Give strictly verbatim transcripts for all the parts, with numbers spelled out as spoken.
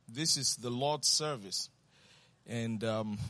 This is the Lord's service. And um,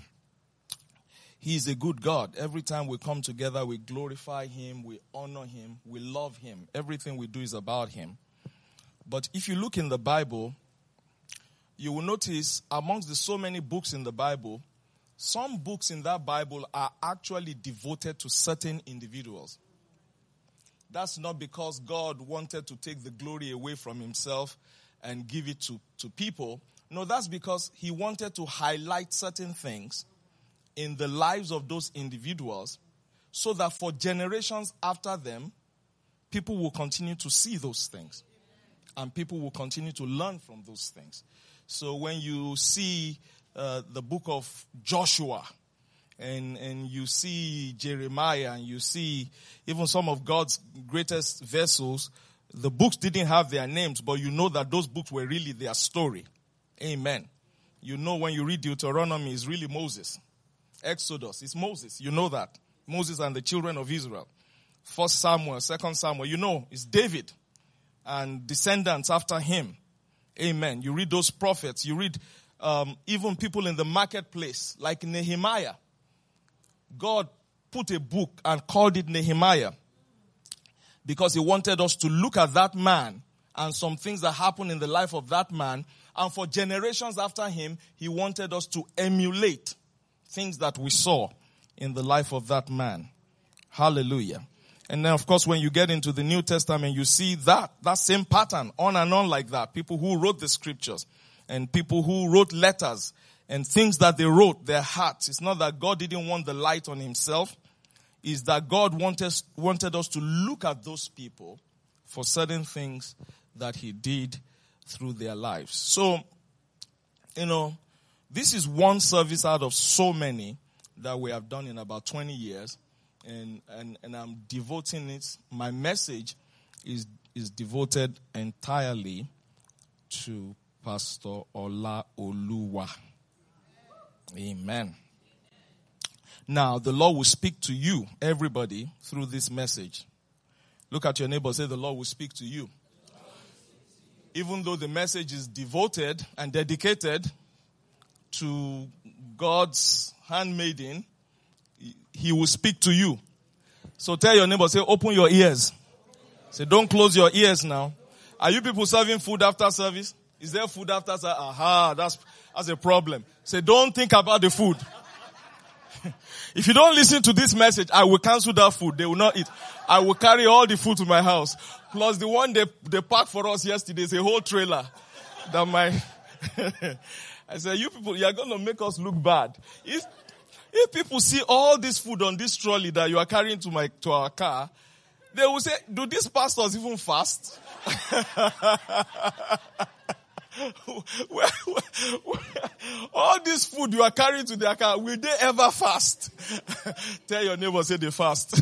He is a good God. Every time we come together, we glorify Him, we honor Him, we love Him. Everything we do is about Him. But if you look in the Bible, you will notice amongst the so many books in the Bible, some books in that Bible are actually devoted to certain individuals. That's not because God wanted to take the glory away from Himself and give it to, to people. No, that's because He wanted to highlight certain things in the lives of those individuals so that for generations after them, people will continue to see those things. And people will continue to learn from those things. So when you see uh, the book of Joshua, and, and you see Jeremiah, and you see even some of God's greatest vessels, the books didn't have their names, but you know that those books were really their story. Amen. You know when you read Deuteronomy, it's really Moses. Exodus, it's Moses. You know that. Moses and the children of Israel. First Samuel, Second Samuel, you know, it's David and descendants after him. Amen. You read those prophets. You read um, even people in the marketplace, like Nehemiah. God put a book and called it Nehemiah because He wanted us to look at that man and some things that happened in the life of that man. And for generations after him, He wanted us to emulate things that we saw in the life of that man. Hallelujah. And then, of course, when you get into the New Testament, you see that, that same pattern on and on like that. People who wrote the scriptures and people who wrote letters and things that they wrote, their hearts. It's not that God didn't want the light on Himself. It's that God wanted, wanted us to look at those people for certain things that He did through their lives. So, you know, this is one service out of so many that we have done in about twenty years. And, and, and I'm devoting it. My message is, is devoted entirely to Pastor Ola Oluwa. Amen. Now, the Lord will speak to you, everybody, through this message. Look at your neighbor, say, the Lord will speak to you. Even though the message is devoted and dedicated to God's handmaiden, He will speak to you. So tell your neighbor, say, open your ears. Say, don't close your ears now. Are you people serving food after service? Is there food after service? Aha, that's, that's a problem. Say, don't think about the food. If you don't listen to this message, I will cancel that food. They will not eat. I will carry all the food to my house. Plus the one they, they packed for us yesterday is a whole trailer. That my, I said, you people, you are going to make us look bad. If, if people see all this food on this trolley that you are carrying to my, to our car, they will say, do these pastors even fast? where, where, where, all this food you are carrying to their car, will they ever fast? Tell your neighbor, say they fast.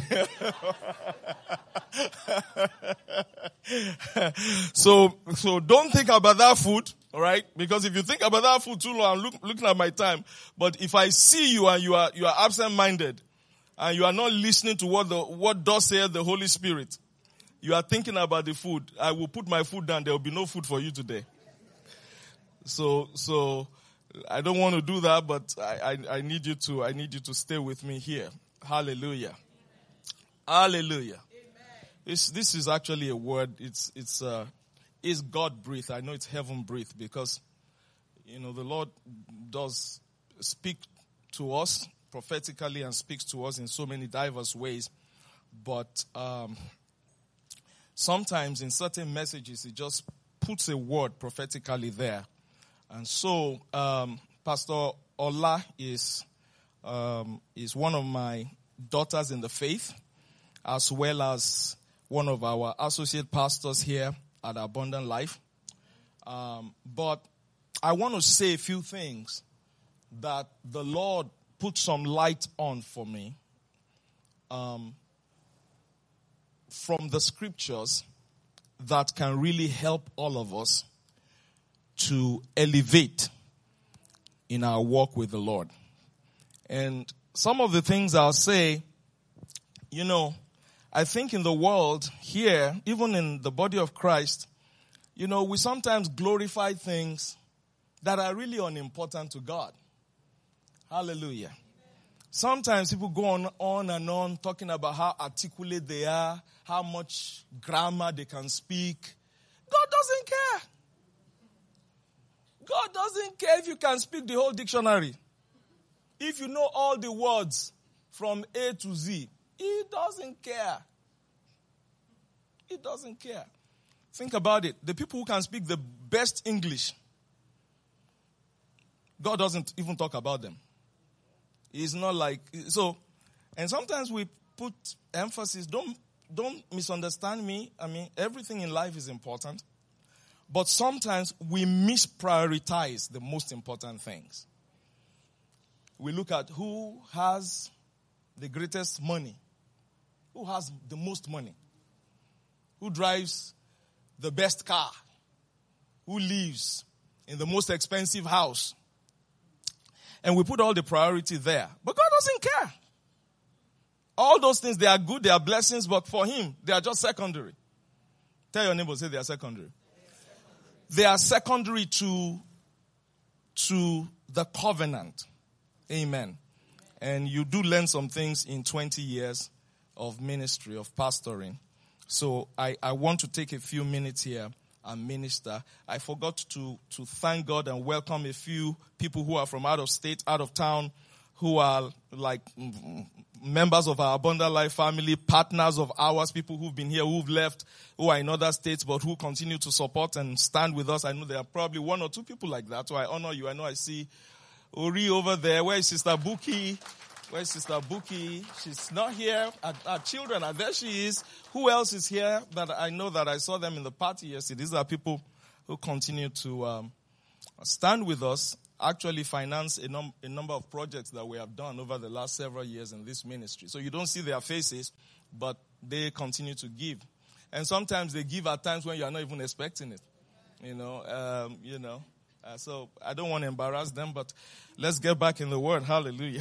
so, so don't think about that food, all right? Because if you think about that food too long, I'm look, looking at my time. But if I see you and you are you are absent-minded and you are not listening to what the what does say the Holy Spirit, you are thinking about the food. I will put my food down. There will be no food for you today. So, so I don't want to do that, but I, I, I need you to, I need you to stay with me here. Hallelujah. Amen. Hallelujah. Amen. This, this is actually a word. It's, it's, uh, it's God breathed. I know it's heaven breathed because, you know, the Lord does speak to us prophetically and speaks to us in so many diverse ways. But, um, sometimes in certain messages, He just puts a word prophetically there. And so, um, Pastor Ola is, um, is one of my daughters in the faith, as well as one of our associate pastors here at Abundant Life. Um, but I want to say a few things that the Lord put some light on for me, um, from the scriptures that can really help all of us to elevate in our walk with the Lord. And some of the things I'll say, you know, I think in the world here, even in the body of Christ, you know, we sometimes glorify things that are really unimportant to God. Hallelujah. Sometimes people go on, on and on talking about how articulate they are, how much grammar they can speak. God doesn't care. God doesn't care if you can speak the whole dictionary. If you know all the words from A to Z, He doesn't care. He doesn't care. Think about it. The people who can speak the best English, God doesn't even talk about them. It's not like, so, and sometimes we put emphasis, don't, don't misunderstand me. I mean, everything in life is important. But sometimes we misprioritize the most important things. We look at who has the greatest money, who has the most money, who drives the best car, who lives in the most expensive house. And we put all the priority there. But God doesn't care. All those things, they are good, they are blessings, but for Him, they are just secondary. Tell your neighbor, say they are secondary. They are secondary to, to the covenant. Amen. And you do learn some things in twenty years of ministry, of pastoring. So I, I want to take a few minutes here and minister. I forgot to, to thank God and welcome a few people who are from out of state, out of town, who are like members of our Abundant Life family, partners of ours, people who've been here, who've left, who are in other states, but who continue to support and stand with us. I know there are probably one or two people like that, so I honor you. I know I see Ori over there. Where is Sister Buki? Where is Sister Buki? She's not here. Our, our children are there. She is. Who else is here that I know that I saw them in the party yesterday? These are people who continue to um, stand with us, actually finance a, num- a number of projects that we have done over the last several years in this ministry. So you don't see their faces, but they continue to give. And sometimes they give at times when you are not even expecting it. You know, um, you know. Uh, so I don't want to embarrass them, but let's get back in the word. Hallelujah.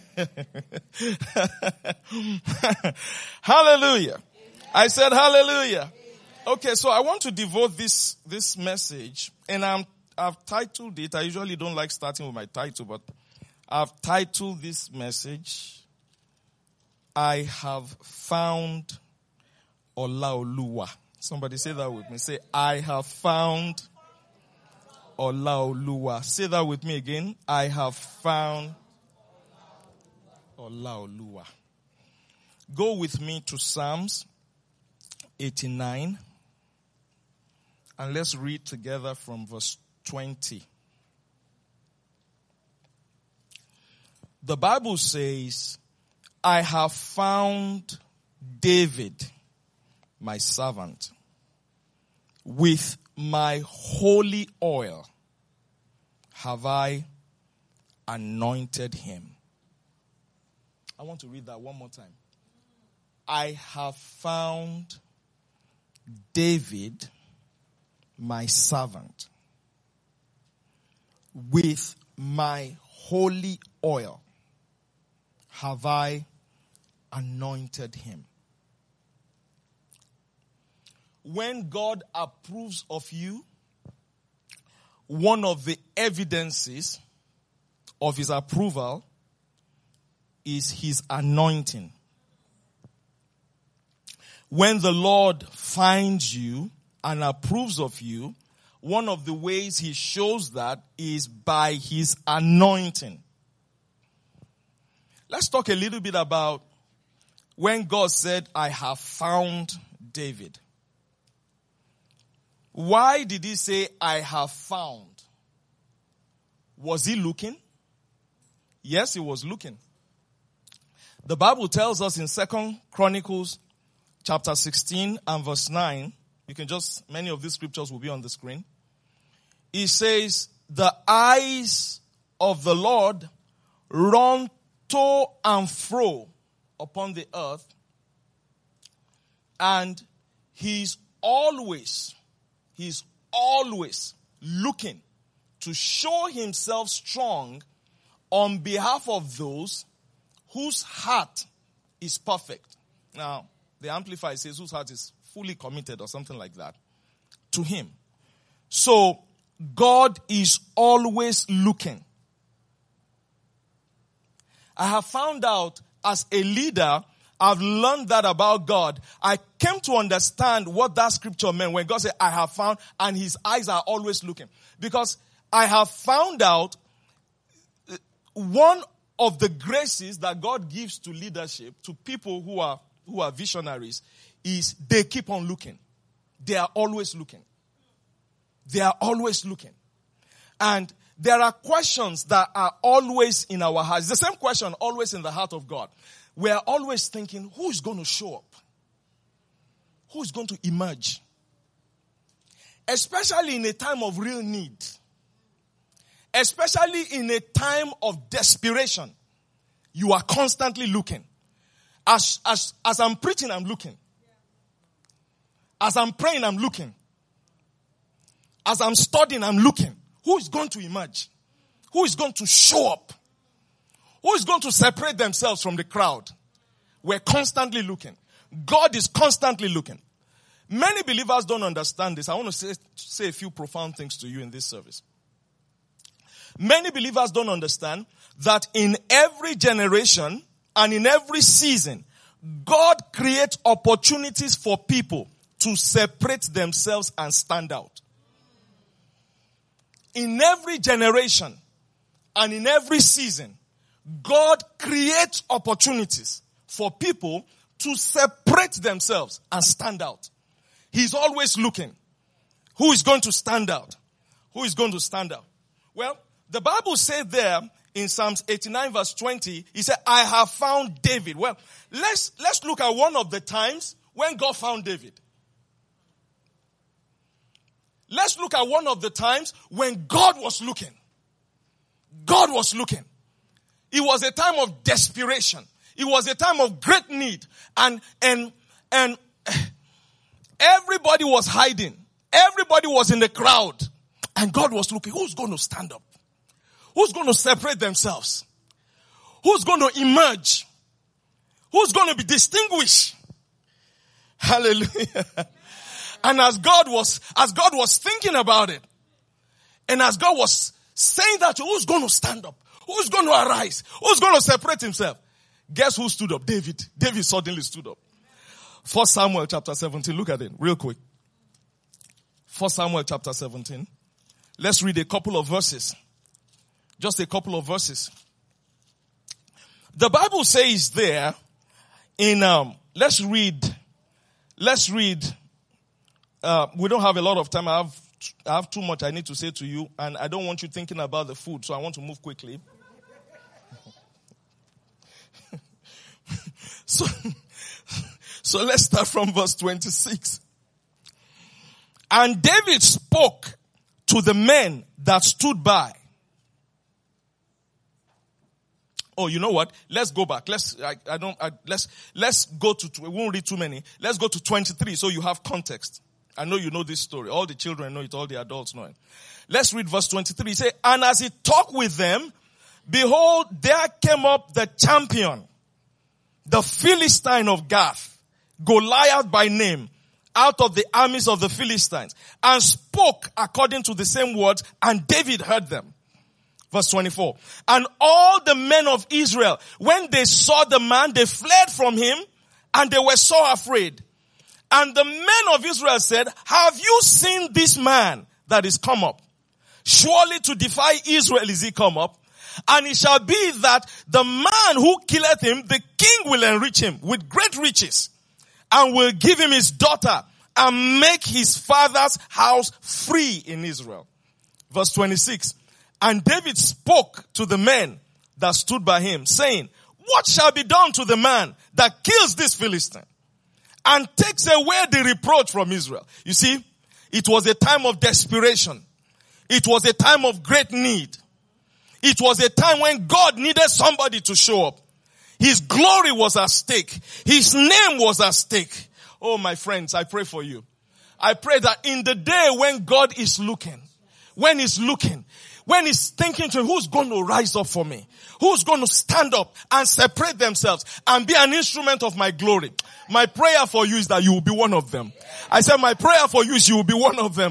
Hallelujah. Amen. I said hallelujah. Amen. Okay, so I want to devote this this message, and I'm I've titled it. I usually don't like starting with my title, but I've titled this message, I have found Olaoluwa. Somebody say that with me. Say, I have found Olaoluwa. Say that with me again. I have found Olaoluwa. Go with me to Psalms eighty-nine. And let's read together from verse twenty. The Bible says, I have found David, my servant, with my holy oil have I anointed him. I want to read that one more time. I have found David, my servant, with my holy oil have I anointed him. When God approves of you, one of the evidences of his approval is his anointing. When the Lord finds you and approves of you, one of the ways he shows that is by his anointing. Let's talk a little bit about when God said, I have found David. Why did he say, I have found? Was he looking? Yes, he was looking. The Bible tells us in Second Chronicles chapter sixteen and verse nine, you can just, many of these scriptures will be on the screen. It says, the eyes of the Lord run to and fro upon the earth, and he's always He's always looking to show himself strong on behalf of those whose heart is perfect. Now, the Amplified says whose heart is fully committed or something like that to him. So, God is always looking. I have found out as a leader, I've learned that about God. I came to understand what that scripture meant when God said, I have found, and his eyes are always looking. Because I have found out one of the graces that God gives to leadership, to people who are, who are visionaries, is they keep on looking. They are always looking. They are always looking. And there are questions that are always in our hearts. The same question always in the heart of God. We are always thinking, who is going to show up? Who is going to emerge? Especially in a time of real need. Especially in a time of desperation. You are constantly looking. As, as, as I'm preaching, I'm looking. As I'm praying, I'm looking. As I'm studying, I'm looking. Who is going to emerge? Who is going to show up? Who is going to separate themselves from the crowd? We're constantly looking. God is constantly looking. Many believers don't understand this. I want to say, say a few profound things to you in this service. Many believers don't understand that in every generation and in every season, God creates opportunities for people to separate themselves and stand out. In every generation and in every season, God creates opportunities for people to separate themselves and stand out. He's always looking. Who is going to stand out? Who is going to stand out? Well, the Bible said there in Psalms eighty-nine verse twenty, he said, I have found David. Well, let's, let's look at one of the times when God found David. Let's look at one of the times when God was looking. God was looking. It was a time of desperation. It was a time of great need. And, and, and everybody was hiding. Everybody was in the crowd. And God was looking. Who's going to stand up? Who's going to separate themselves? Who's going to emerge? Who's going to be distinguished? Hallelujah. And as God was, as God was thinking about it, and as God was saying that, who's going to stand up? Who's going to arise? Who's going to separate himself? Guess who stood up? David. David suddenly stood up. First Samuel chapter seventeen. Look at it real quick. First Samuel chapter seventeen. Let's read a couple of verses. Just a couple of verses. The Bible says there in, um, let's read, let's read, uh, we don't have a lot of time. I have, I have too much I need to say to you, and I don't want you thinking about the food, so I want to move quickly. so, so let's start from verse twenty-six. And David spoke to the men that stood by. Oh, you know what? Let's go back. Let's, I, I don't, I, let's, let's go to, we won't read too many. Let's go to twenty-three so you have context. I know you know this story. All the children know it. All the adults know it. Let's read verse twenty-three. He said, and as he talked with them, behold, there came up the champion, the Philistine of Gath, Goliath by name, out of the armies of the Philistines, and spoke according to the same words, and David heard them. Verse twenty-four. And all the men of Israel, when they saw the man, they fled from him, and they were so afraid. And the men of Israel said, have you seen this man that is come up? Surely to defy Israel is he come up. And it shall be that the man who killeth him, the king will enrich him with great riches, and will give him his daughter, and make his father's house free in Israel. Verse twenty-six. And David spoke to the men that stood by him, saying, what shall be done to the man that kills this Philistine and takes away the reproach from Israel? You see, it was a time of desperation. It was a time of great need. It was a time when God needed somebody to show up. His glory was at stake. His name was at stake. Oh, my friends, I pray for you. I pray that in the day when God is looking, when he's looking, when he's thinking to him, who's going to rise up for me? Who's going to stand up and separate themselves and be an instrument of my glory? My prayer for you is that you will be one of them. I said my prayer for you is you will be one of them.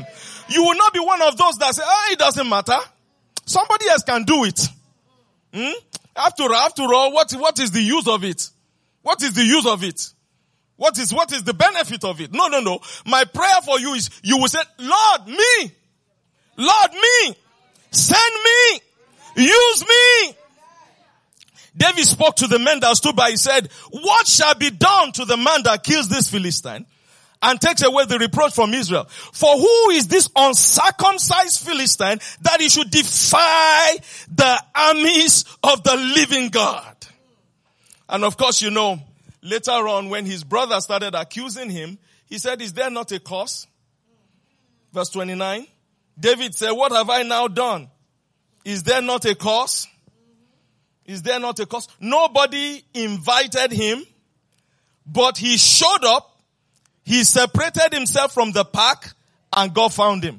You will not be one of those that say, oh, it doesn't matter. Somebody else can do it. Hmm? After, after all, what, what is the use of it? What is the use of it? What is, what is the benefit of it? No, no, no. My prayer for you is you will say, Lord, me. Lord, me. Send me. Use me. David spoke to the men that stood by. He said, what shall be done to the man that kills this Philistine and takes away the reproach from Israel? For who is this uncircumcised Philistine that he should defy the armies of the living God? And of course, you know, later on when his brother started accusing him, he said, is there not a cause? Verse twenty-nine. David said, what have I now done? Is there not a cause? Is there not a cause? Nobody invited him, but he showed up. He separated himself from the pack and God found him.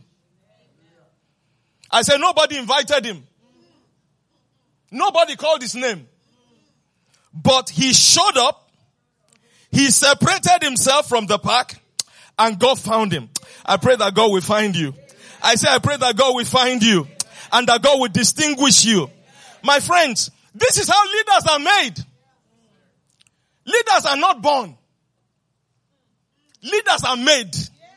I said nobody invited him. Nobody called his name. But he showed up. He separated himself from the pack and God found him. I pray that God will find you. I say I pray that God will find you and that God will distinguish you. My friends, this is how leaders are made. Leaders are not born. Leaders are made.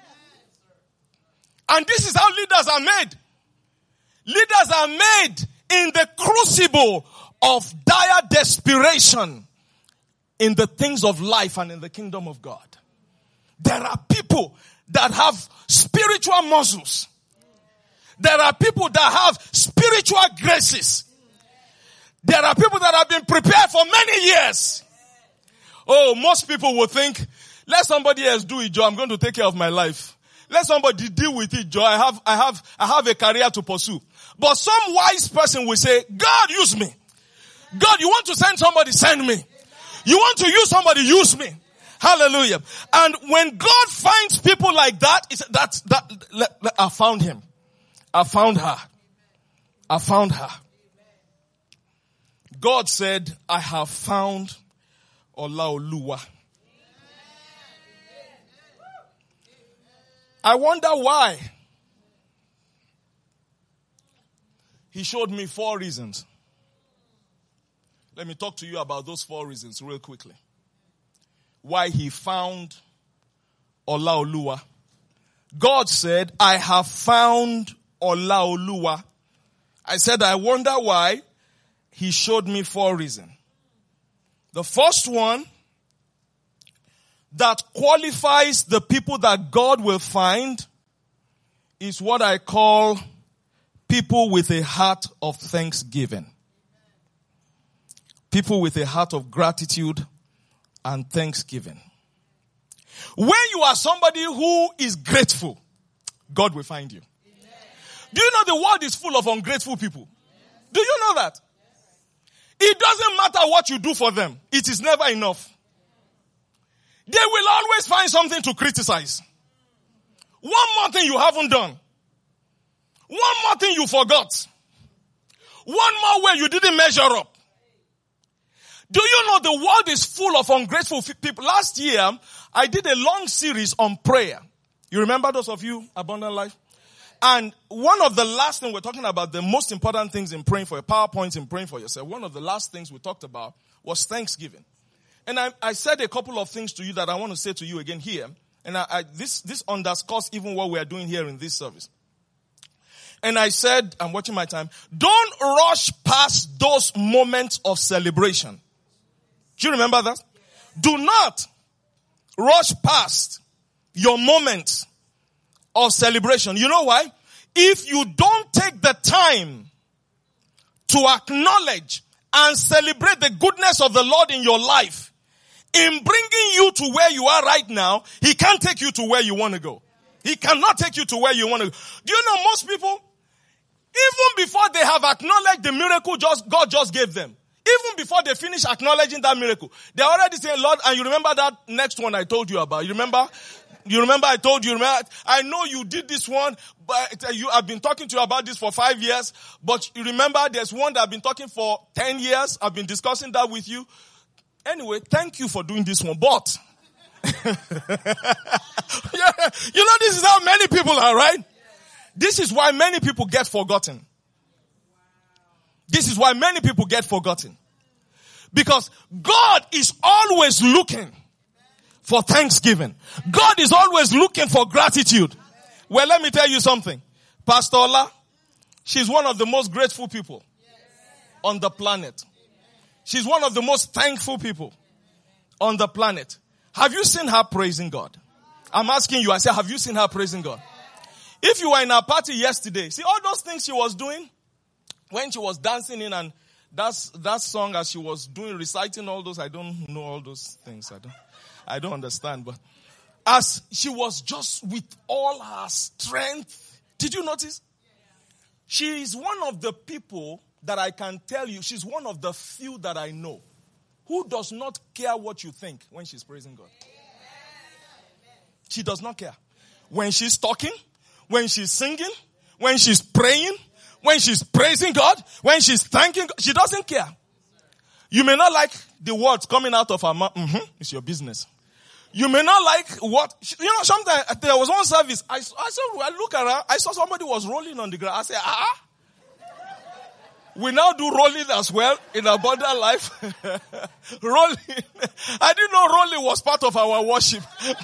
And this is how leaders are made. Leaders are made in the crucible of dire desperation in the things of life and in the kingdom of God. There are people that have spiritual muscles. There are people that have spiritual graces. There are people that have been prepared for many years. Oh, most people will think, let somebody else do it, Joe. I'm going to take care of my life. Let somebody deal with it, Joe. I have, I have, I have a career to pursue. But some wise person will say, God, use me. God, you want to send somebody, send me. You want to use somebody, use me. Hallelujah. And when God finds people like that, it's that, that, I found him. I found her. I found her. God said, I have found Olaoluwa. I wonder why. He showed me four reasons. Let me talk to you about those four reasons real quickly. Why he found Olaoluwa. God said, I have found Olaoluwa. I said, I wonder why. He showed me four reasons. The first one that qualifies the people that God will find is what I call people with a heart of thanksgiving. People with a heart of gratitude and thanksgiving. When you are somebody who is grateful, God will find you. Amen. Do you know the world is full of ungrateful people? Yes. Do you know that? It doesn't matter what you do for them. It is never enough. They will always find something to criticize. One more thing you haven't done. One more thing you forgot. One more way you didn't measure up. Do you know the world is full of ungrateful people? Last year, I did a long series on prayer. You remember those of you, Abundant Life? And one of the last things we're talking about, the most important things in praying for your PowerPoints in praying for yourself, one of the last things we talked about was thanksgiving. And I, I said a couple of things to you that I want to say to you again here. And I, I, this, this underscores even what we are doing here in this service. And I said, I'm watching my time, don't rush past those moments of celebration. Do you remember that? Do not rush past your moments of celebration. You know why? If you don't take the time to acknowledge and celebrate the goodness of the Lord in your life, in bringing you to where you are right now, He can't take you to where you want to go. He cannot take you to where you want to go. Do you know most people, even before they have acknowledged the miracle just God just gave them, even before they finish acknowledging that miracle, they already say, Lord, and you remember that next one I told you about. You remember? You remember I told you, remember, I know you did this one, but you have been talking to you about this for five years, but you remember there's one that I've been talking for ten years. I've been discussing that with you. Anyway, thank you for doing this one, but yeah, you know, this is how many people are, right? This is why many people get forgotten. This is why many people get forgotten. Because God is always looking for thanksgiving. God is always looking for gratitude. Well, let me tell you something. Pastor Ola, she's one of the most grateful people on the planet. She's one of the most thankful people on the planet. Have you seen her praising God? I'm asking you, I say, have you seen her praising God? If you were in her party yesterday, see all those things she was doing when she was dancing in, and that's that song as she was doing, reciting all those, I don't know all those things. I don't, I don't understand. But as she was just with all her strength, did you notice? She is one of the people that I can tell you, she's one of the few that I know who does not care what you think when she's praising God. She does not care. When she's talking, when she's singing, when she's praying, when she's praising God, when she's thanking God, she doesn't care. You may not like the words coming out of her mouth. Mm-hmm, it's your business. You may not like what, you know, sometimes there was one service, I, I saw, I look around, I saw somebody was rolling on the ground. I said, ah, we now do rolling as well in abundant life. Rolling. I didn't know rolling was part of our worship.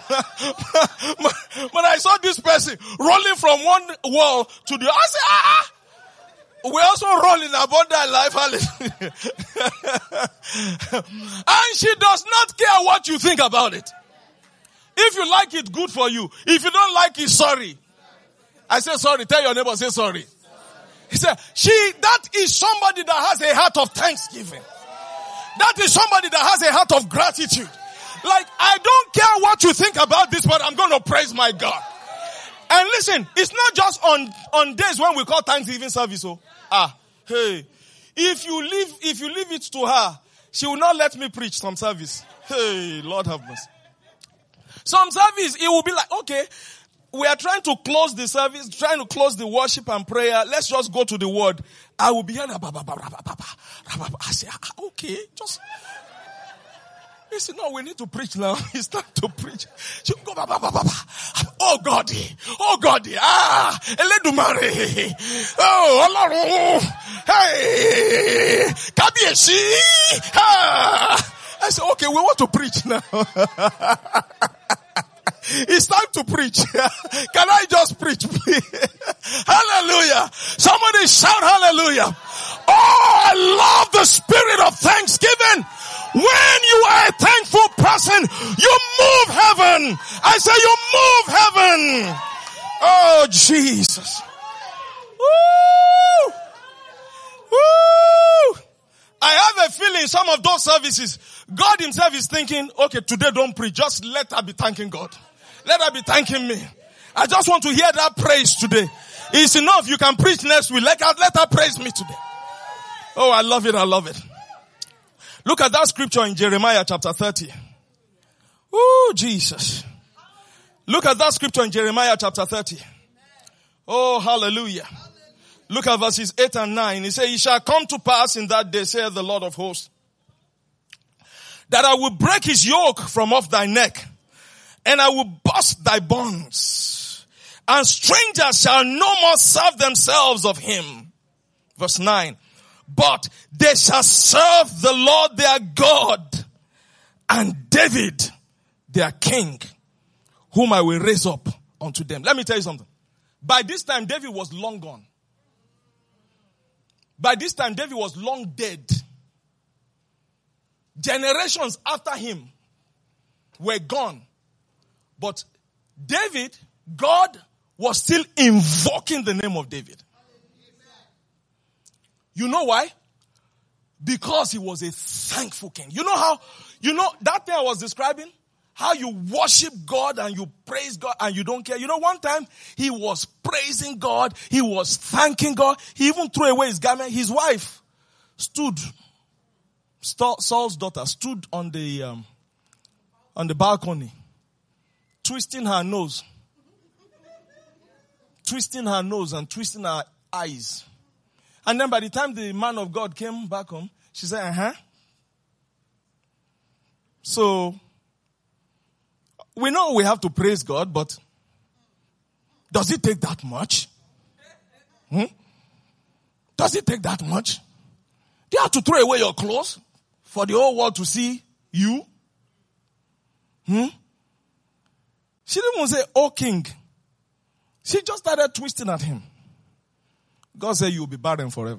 But I saw this person rolling from one wall to the other. I said, ah, we also roll in abundant life. Hallelujah. And she does not care what you think about it. If you like it, good for you. If you don't like it, sorry. I say sorry. Tell your neighbor, say sorry. He said, she, that is somebody that has a heart of thanksgiving. That is somebody that has a heart of gratitude. Like, I don't care what you think about this, but I'm going to praise my God. And listen, it's not just on, on days when we call Thanksgiving service. Oh, ah, hey, if you leave, if you leave it to her, she will not let me preach some service. Hey, Lord have mercy. Some service, it will be like, okay, we are trying to close the service, trying to close the worship and prayer. Let's just go to the word. I will be here. I say, okay, just. He said, no, we need to preach now. It's time to preach. Oh God, oh God, ah, Eledumare, oh Allah, hey, Kabiyesi, ah. I said, okay, we want to preach now. It's time to preach. Can I just preach, please? Hallelujah. Somebody shout hallelujah. Oh, I love the spirit of thanksgiving. When you are a thankful person, you move heaven. I say you move heaven. Oh, Jesus. Woo! Woo! I have a feeling some of those services, God himself is thinking, okay, today don't preach. Just let her be thanking God. Let her be thanking me. I just want to hear that praise today. It's enough. You can preach next week. Let her, let her praise me today. Oh, I love it. I love it. Look at that scripture in Jeremiah chapter thirty. Oh, Jesus. Look at that scripture in Jeremiah chapter thirty. Oh, hallelujah. Look at verses eight and nine. He says, it shall come to pass in that day, saith the Lord of hosts, that I will break his yoke from off thy neck, and I will burst thy bonds, and strangers shall no more serve themselves of him. Verse nine. But they shall serve the Lord their God, and David their king, whom I will raise up unto them. Let me tell you something. By this time, David was long gone. By this time, David was long dead. Generations after him were gone. But David, God was still invoking the name of David. You know why? Because he was a thankful king. You know how, you know, that thing I was describing? How you worship God and you praise God and you don't care. You know, one time he was praising God. He was thanking God. He even threw away his garment. His wife stood, Saul's daughter stood on the, um, on the balcony, twisting her nose, twisting her nose and twisting her eyes. And then by the time the man of God came back home, she said, uh-huh. So, we know we have to praise God, but does it take that much? Hmm? Does it take that much? Do you have to throw away your clothes for the whole world to see you? Hmm? She didn't even say, "Oh king." She just started twisting at him. God said, "You'll be barren forever."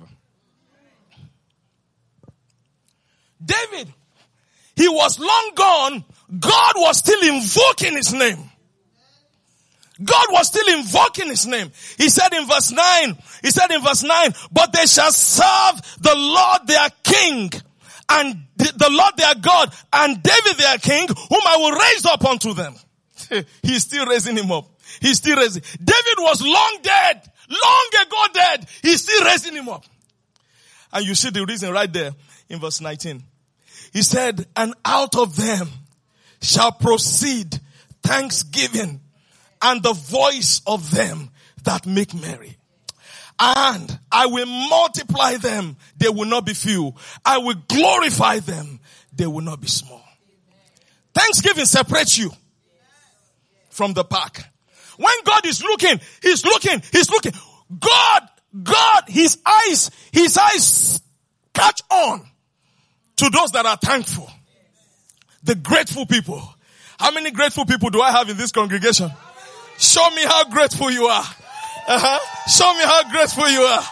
David, he was long gone. God was still invoking his name. God was still invoking his name. He said in verse nine, he said in verse nine, "But they shall serve the Lord their king, and the Lord their God, and David their king, whom I will raise up unto them." He's still raising him up. He's still raising. David was long dead. Long ago dead. He's still raising him up. And you see the reason right there in verse nineteen. He said, "And out of them shall proceed thanksgiving and the voice of them that make merry. And I will multiply them. They will not be few. I will glorify them. They will not be small." Thanksgiving separates you from the pack. When God is looking, He's looking, He's looking. God, God, His eyes, His eyes catch on to those that are thankful. The grateful people. How many grateful people do I have in this congregation? Show me how grateful you are. Uh-huh. Show me how grateful you are.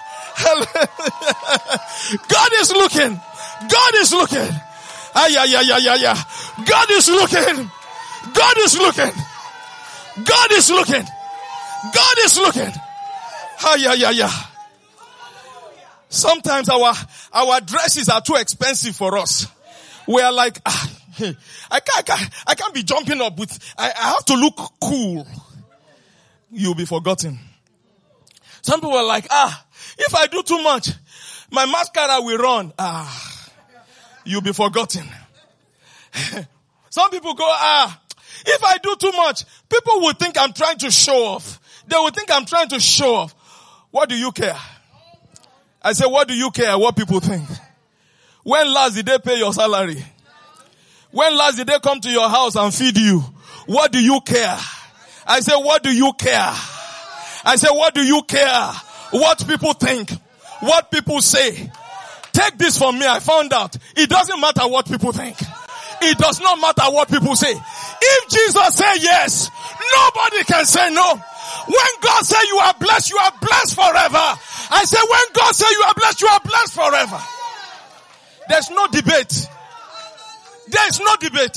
God is looking. God is looking. Ah, yeah, yeah, yeah, yeah, yeah. God is looking. God is looking. God is looking. God is looking. Ah, yeah, yeah, yeah. Sometimes our, our dresses are too expensive for us. We are like, ah, I can't, I can't, I can't be jumping up with, I, I have to look cool. You'll be forgotten. Some people are like, ah, if I do too much, my mascara will run. Ah, you'll be forgotten. Some people go, ah, if I do too much, people will think I'm trying to show off. They will think I'm trying to show off. What do you care? I say, what do you care what people think? When last did they pay your salary? When last did they come to your house and feed you? What do you care? I say, what do you care? I say, what do you care? What people think? What people say? Take this from me. I found out. It doesn't matter what people think. It does not matter what people say. If Jesus say yes, nobody can say no. When God say you are blessed, you are blessed forever. I say when God say you are blessed, you are blessed forever. There's no debate. There's no debate.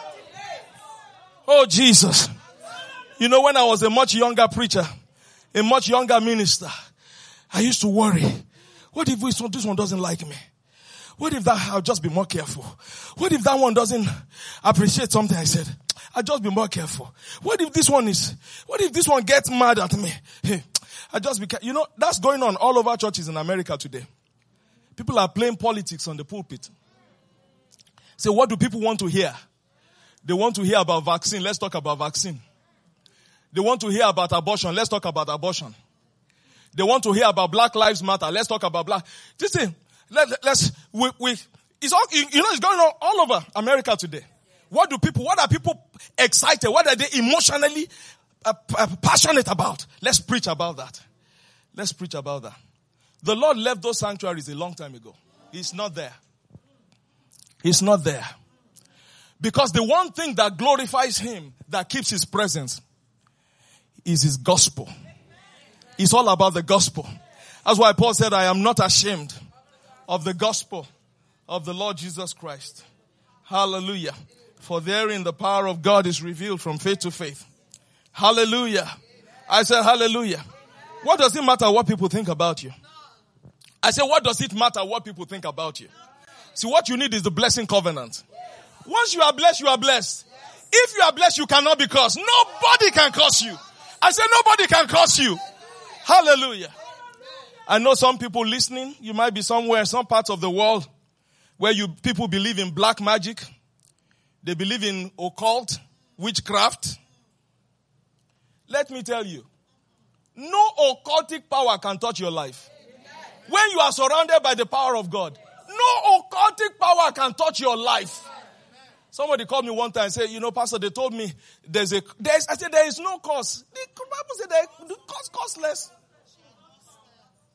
Oh Jesus. You know, when I was a much younger preacher, a much younger minister, I used to worry. What if this one, this one doesn't like me? What if that, I'll just be more careful. What if that one doesn't appreciate something I said? I'll just be more careful. What if this one is, what if this one gets mad at me? Hey, I'll just be, you know, that's going on all over churches in America today. People are playing politics on the pulpit. So what do people want to hear? They want to hear about vaccine. Let's talk about vaccine. They want to hear about abortion. Let's talk about abortion. They want to hear about Black Lives Matter. Let's talk about black. This thing, let, let's, we, we, it's all, you know, it's going on all over America today. What do people, what are people excited? What are they emotionally uh, uh, passionate about? Let's preach about that. Let's preach about that. The Lord left those sanctuaries a long time ago. He's not there. He's not there. Because the one thing that glorifies Him, that keeps His presence, is His gospel. It's all about the gospel. That's why Paul said, I am not ashamed of the gospel of the Lord Jesus Christ. Hallelujah. For therein the power of God is revealed from faith to faith. Hallelujah. I said hallelujah. What does it matter what people think about you? I said, what does it matter what people think about you? See, what you need is the blessing covenant. Once you are blessed, you are blessed. If you are blessed, you cannot be cursed. Nobody can curse you. I said, nobody can curse you. Hallelujah. I know some people listening. You might be somewhere, some parts of the world where you people believe in black magic. They believe in occult, witchcraft. Let me tell you, no occultic power can touch your life. When you are surrounded by the power of God, no occultic power can touch your life. Somebody called me one time and said, you know, Pastor, they told me there's a, there's, I said, there is no cause. The Bible said that the cause costless.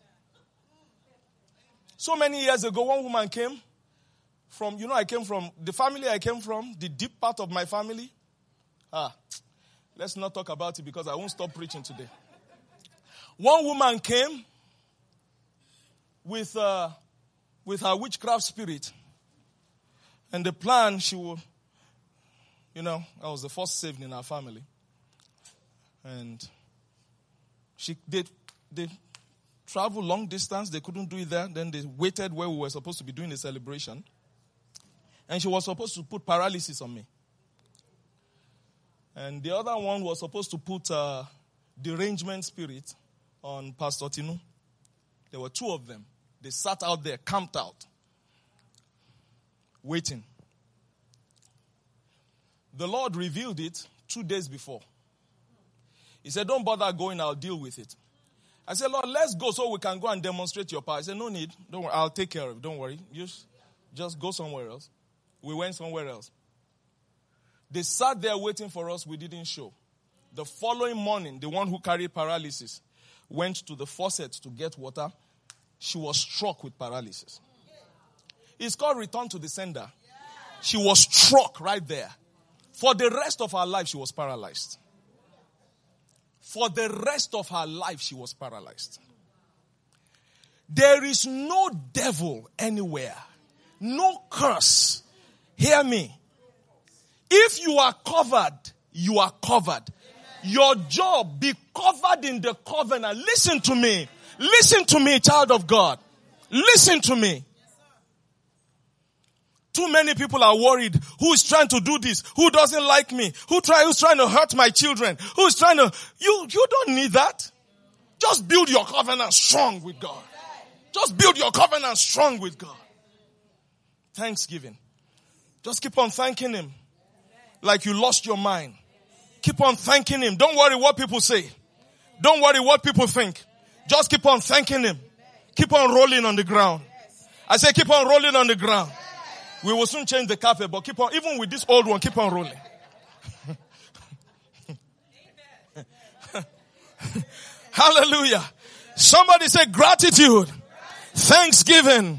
So many years ago, one woman came from, you know, I came from, the family I came from, the deep part of my family. Ah, let's not talk about it because I won't stop preaching today. One woman came with, uh, with her witchcraft spirit. And the plan, she would, you know, I was the first saved in our family. And she they, they traveled long distance. They couldn't do it there. Then they waited where we were supposed to be doing the celebration. And she was supposed to put paralysis on me. And the other one was supposed to put uh, derangement spirit on Pastor Tinu. There were two of them. They sat out there, camped out, waiting. The Lord revealed it two days before. He said, don't bother going, I'll deal with it. I said, Lord, let's go so we can go and demonstrate your power. He said, no need. Don't worry. I'll take care of it. Don't worry. Just, just go somewhere else. We went somewhere else. They sat there waiting for us. We didn't show. The following morning, the one who carried paralysis went to the faucet to get water. She was struck with paralysis. It's called return to the sender. She was struck right there. For the rest of her life, she was paralyzed. For the rest of her life, she was paralyzed. There is no devil anywhere. No curse. Hear me. If you are covered, you are covered. Your job, be covered in the covenant. Listen to me. Listen to me, child of God. Listen to me. Too many people are worried. Who is trying to do this? Who doesn't like me? Who try, who's trying to hurt my children? Who's trying to... You, you don't need that. Just build your covenant strong with God. Just build your covenant strong with God. Thanksgiving. Just keep on thanking Him. Like you lost your mind. Keep on thanking Him. Don't worry what people say. Don't worry what people think. Just keep on thanking Him. Keep on rolling on the ground. I say keep on rolling on the ground. We will soon change the carpet, but keep on, even with this old one, keep on rolling. Hallelujah. Somebody say gratitude, thanksgiving,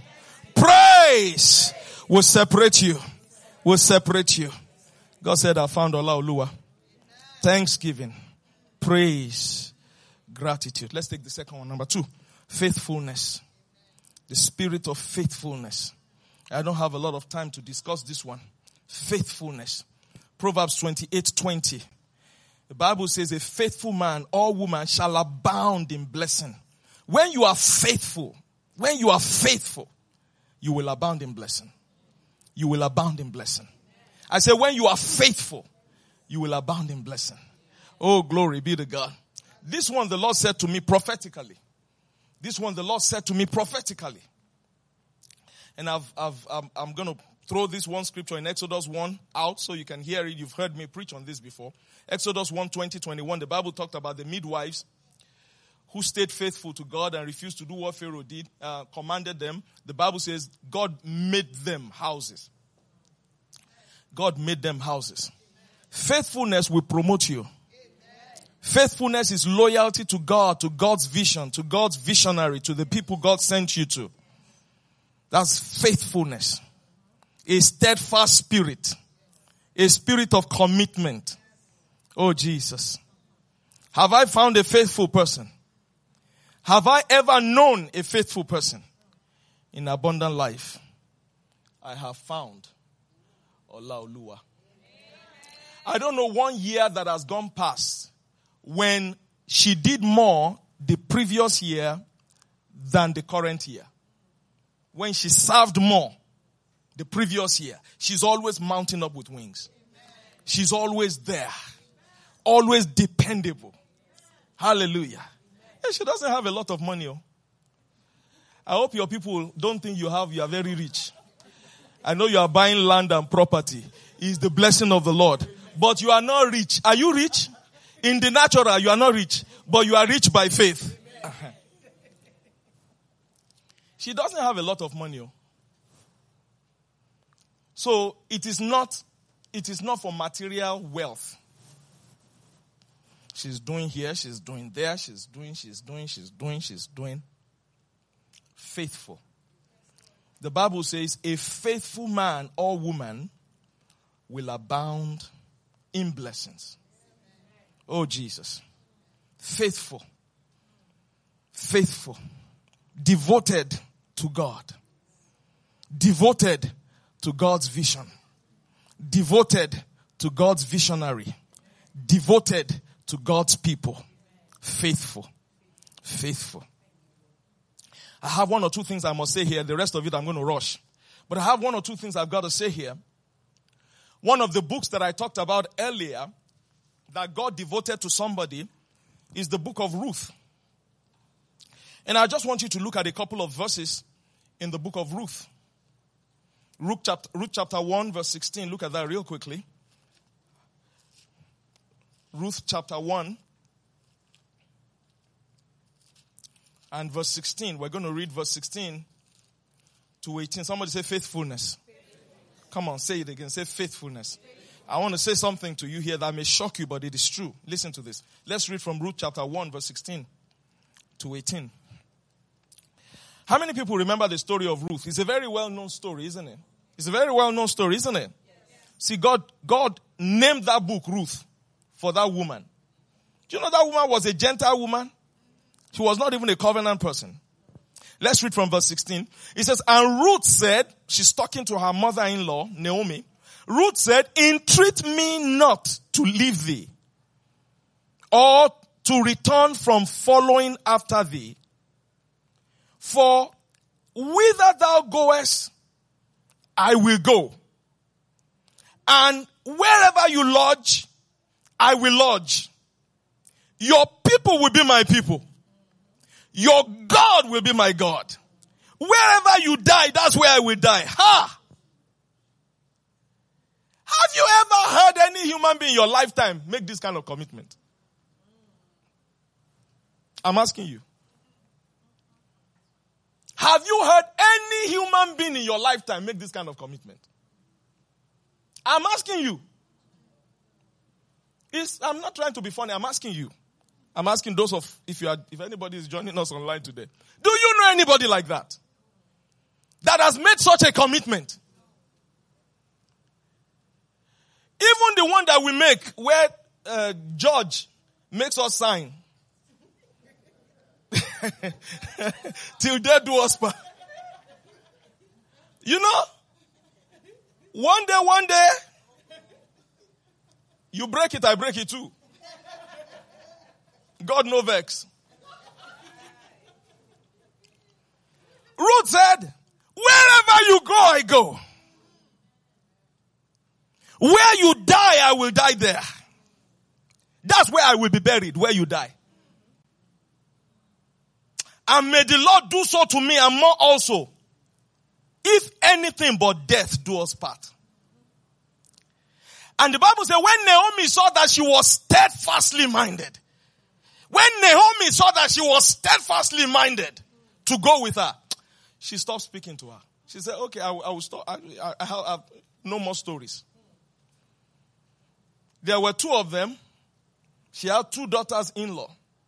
praise will separate you. Will separate you. God said, I found Olaoluwa. Thanksgiving, praise, gratitude. Let's take the second one. Number two, faithfulness. The spirit of faithfulness. I don't have a lot of time to discuss this one. Faithfulness. Proverbs twenty-eight twenty. The Bible says a faithful man or woman shall abound in blessing. When you are faithful, when you are faithful, you will abound in blessing. You will abound in blessing. I say when you are faithful, you will abound in blessing. Oh, glory be to God. This one the Lord said to me prophetically. This one the Lord said to me prophetically. And I've, I've, I'm, I'm going to throw this one scripture in Exodus one out so you can hear it. You've heard me preach on this before. Exodus one, twenty, twenty-one, the Bible talked about the midwives who stayed faithful to God and refused to do what Pharaoh did, uh, commanded them. The Bible says God made them houses. God made them houses. Faithfulness will promote you. Faithfulness is loyalty to God, to God's vision, to God's visionary, to the people God sent you to. That's faithfulness. A steadfast spirit. A spirit of commitment. Oh, Jesus. Have I found a faithful person? Have I ever known a faithful person? In abundant life, I have found Olaoluwa. I don't know one year that has gone past when she did more the previous year than the current year. When she served more the previous year. She's always mounting up with wings. She's always there. Always dependable. Hallelujah. And she doesn't have a lot of money. Oh. I hope your people don't think you have, you are very rich. I know you are buying land and property. It's the blessing of the Lord. But you are not rich. Are you rich? In the natural, you are not rich. But you are rich by faith. She doesn't have a lot of money. Oh. So it is not, it is not for material wealth. She's doing here, she's doing there, she's doing, she's doing, she's doing, she's doing. Faithful. The Bible says a faithful man or woman will abound in blessings. Oh, Jesus. Faithful. Faithful. Devoted to God. Devoted to God's vision. Devoted to God's visionary. Devoted to God's people. Faithful. Faithful. I have one or two things I must say here. The rest of it I'm going to rush. But I have one or two things I've got to say here. One of the books that I talked about earlier that God devoted to somebody is the book of Ruth. And I just want you to look at a couple of verses in the book of Ruth. Ruth chapter, Ruth chapter one verse sixteen. Look at that real quickly. Ruth chapter one and verse sixteen. We're going to read verse sixteen to eighteen. Somebody say faithfulness. Come on, say it again. Say faithfulness. I want to say something to you here that may shock you, but it is true. Listen to this. Let's read from Ruth chapter one verse sixteen to eighteen. How many people remember the story of Ruth? It's a very well-known story, isn't it? It's a very well-known story, isn't it? Yes. See, God, God named that book Ruth for that woman. Do you know that woman was a Gentile woman? She was not even a covenant person. Let's read from verse sixteen. It says, and Ruth said, she's talking to her mother-in-law, Naomi. Ruth said, entreat me not to leave thee, or to return from following after thee. For whither thou goest, I will go. And wherever you lodge, I will lodge. Your people will be my people. Your God will be my God. Wherever you die, that's where I will die. Ha! Have you ever heard any human being in your lifetime make this kind of commitment? I'm asking you. Have you heard any human being in your lifetime make this kind of commitment? I'm asking you. It's, I'm not trying to be funny. I'm asking you. I'm asking those of, if you are, if anybody is joining us online today. Do you know anybody like that? That has made such a commitment? Even the one that we make where uh, George makes us sign. Till death do us part. You know, one day, one day, you break it, I break it too. God no vex. Ruth said, wherever you go, I go. Where you die, I will die there. That's where I will be buried, where you die. And may the Lord do so to me and more also, if anything but death do us part. And the Bible says when Naomi saw that she was steadfastly minded, when Naomi saw that she was steadfastly minded to go with her, she stopped speaking to her. She said, okay, I, I will stop. I, I, I have no more stories. There were two of them. She had two daughters-in-law.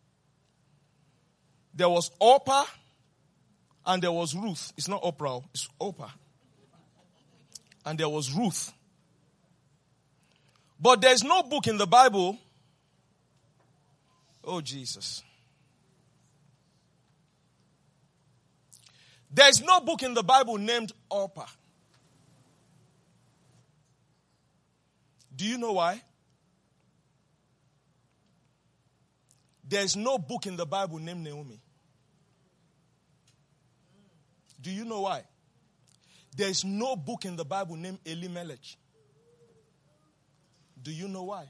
There was Orpah and there was Ruth. It's not Oprah, it's Orpah. And there was Ruth. But there's no book in the Bible. Oh, Jesus. There's no book in the Bible named Orpah. Do you know why? There's no book in the Bible named Naomi. Do you know why? There's no book in the Bible named Elimelech. Do you know why?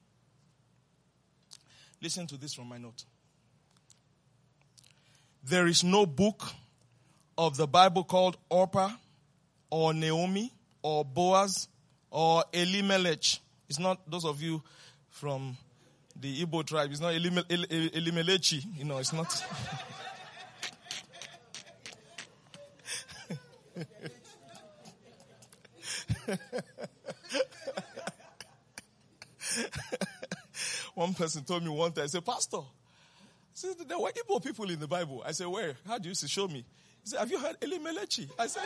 Listen to this from my note. There is no book of the Bible called Orpah or Naomi or Boaz or Elimelech. It's not those of you from the Igbo tribe. It's not Elimele- El- Elimelechi. You know, it's not. One person told me one time, I said, Pastor, see, there were Igbo people in the Bible. I said, where? How do you see? Show me. He said, have you heard Elimelechi? I said,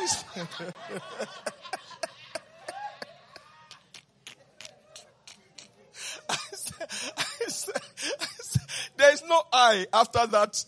I said, I said, I said, there is no I after that.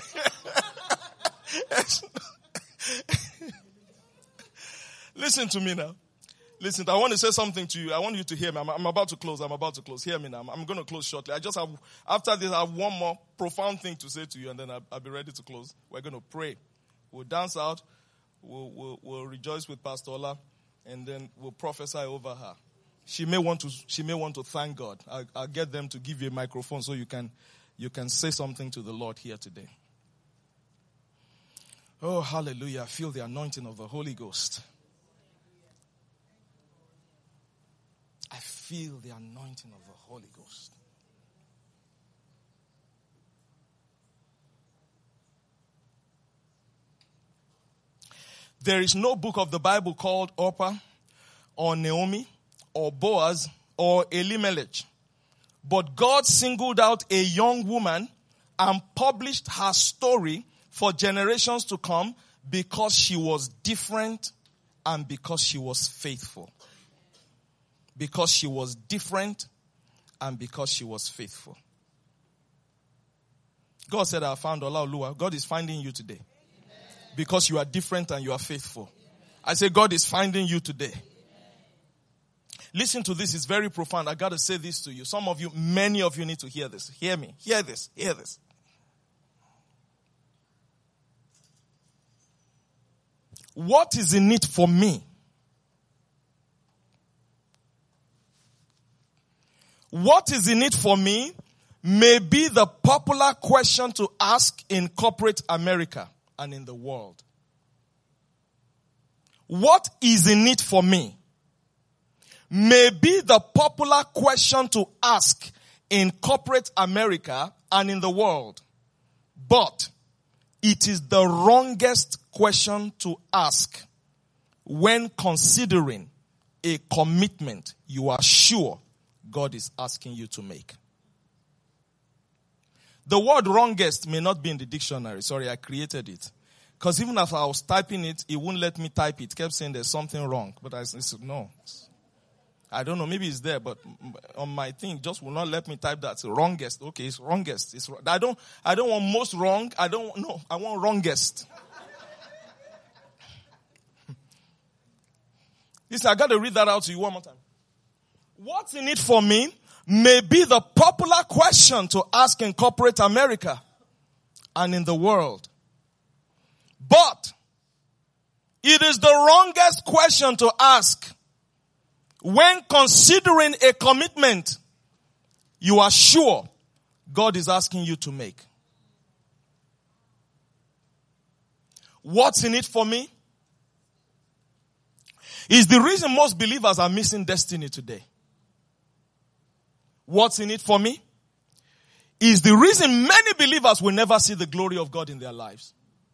Listen to me now. Listen, I want to say something to you. I want you to hear me. I'm, I'm about to close. I'm about to close. Hear me now. I'm, I'm going to close shortly. I just have, after this, I have one more profound thing to say to you, and then I'll, I'll be ready to close. We're going to pray. We'll dance out. We'll, we'll, we'll rejoice with Pastor Ola, and then we'll prophesy over her. She may want to, she may want to thank God. I'll, I'll get them to give you a microphone so you can, you can say something to the Lord here today. Oh, hallelujah. I feel the anointing of the Holy Ghost. I feel the anointing of the Holy Ghost. There is no book of the Bible called Orpah or Naomi or Boaz or Elimelech. But God singled out a young woman and published her story for generations to come because she was different and because she was faithful. Because she was different and because she was faithful. God said, I found Olaoluwa. God is finding you today. Amen. Because you are different and you are faithful. Amen. I say, God is finding you today. Amen. Listen to this. It's very profound. I got to say this to you. Some of you, many of you need to hear this. Hear me. Hear this. Hear this. What is in it for me? What is in it for me may be the popular question to ask in corporate America and in the world. What is in it for me may be the popular question to ask in corporate America and in the world. But it is the wrongest question to ask when considering a commitment you are sure God is asking you to make. The word wrongest may not be in the dictionary. Sorry, I created it. Because even after I was typing it, it wouldn't let me type it. It kept saying there's something wrong. But I said, no. I don't know. Maybe it's there, but on my thing, it just will not let me type that. It's wrongest. Okay, it's wrongest. It's, I don't, I don't want most wrong. I don't, no, I want wrongest. Listen, I got to read that out to you one more time. What's in it for me may be the popular question to ask in corporate America and in the world. But it is the wrongest question to ask when considering a commitment you are sure God is asking you to make. What's in it for me is the reason most believers are missing destiny today. What's in it for me is the reason many believers will never see the glory of God in their lives.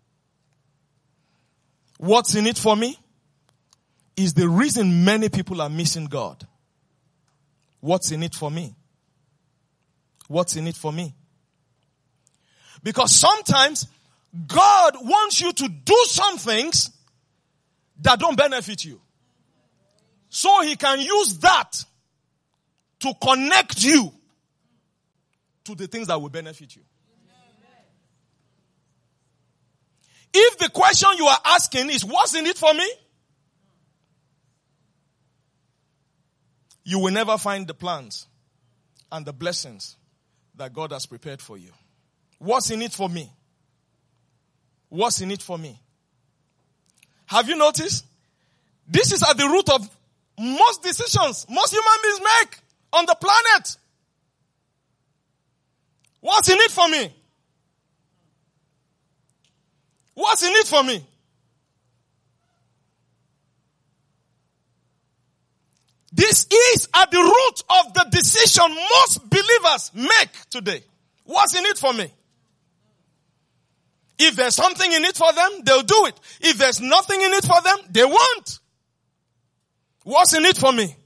What's in it for me is the reason many people are missing God. What's in it for me? What's in it for me? Because sometimes God wants you to do some things that don't benefit you. So he can use that to connect you to the things that will benefit you. If the question you are asking is, what's in it for me? You will never find the plans and the blessings that God has prepared for you. What's in it for me? What's in it for me? Have you noticed? This is at the root of most decisions most human beings make on the planet. What's in it for me? What's in it for me? This is at the root of the decision most believers make today. What's in it for me? If there's something in it for them, they'll do it. If there's nothing in it for them, they won't. What's in it for me?